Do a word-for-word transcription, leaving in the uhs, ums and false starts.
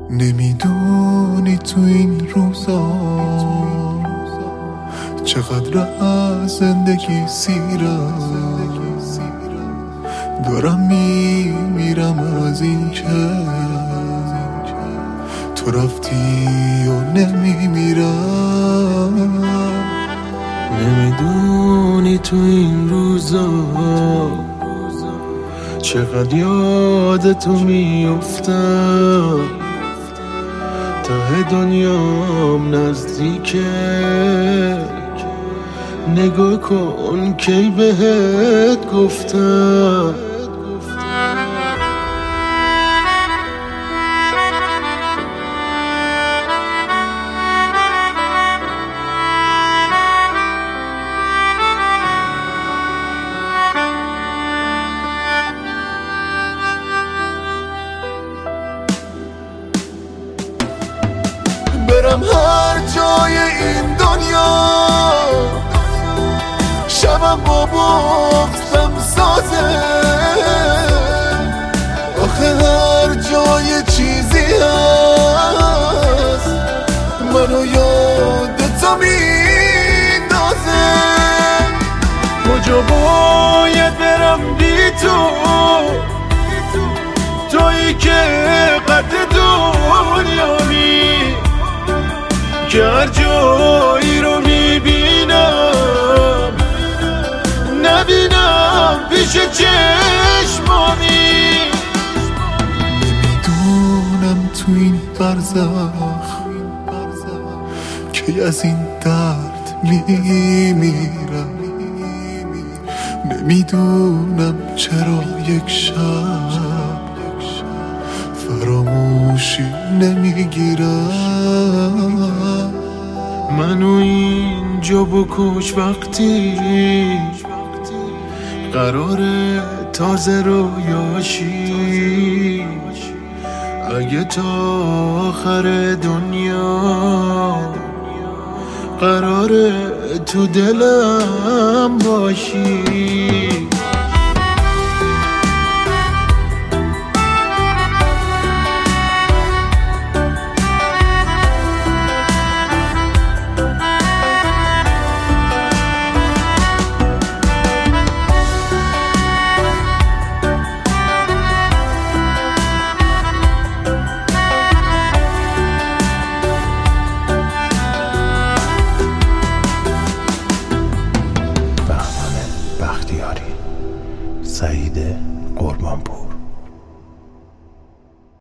نمیدونی تو این روزا چقدر از زندگی سیرم، دارم میمیرم از این که تو رفتی و نمیمیرم. نمیدونی تو این روزا چقدر یاد تو میافتم، ته دنیام نزدیکه، نگاه کن کی بهت گفتم. برم هر جای این دنیا، شبم با بغضم سازه، آخه هر جای چیزی هست منو یاد تو میندازه. کجا باید برم بی تو، تویی که قد دنیایی، که هر جایی رو میبینم نبینم پیش چشمانی. نمیدونم تو این برزخ که از این درد میمیرم، نمیدونم چرا یک شب فراموشی نمیگیرم. منو اینجا بکش وقتی قراره تازه رویاشی، اگه تا آخر دنیا قراره تو دلم باشی.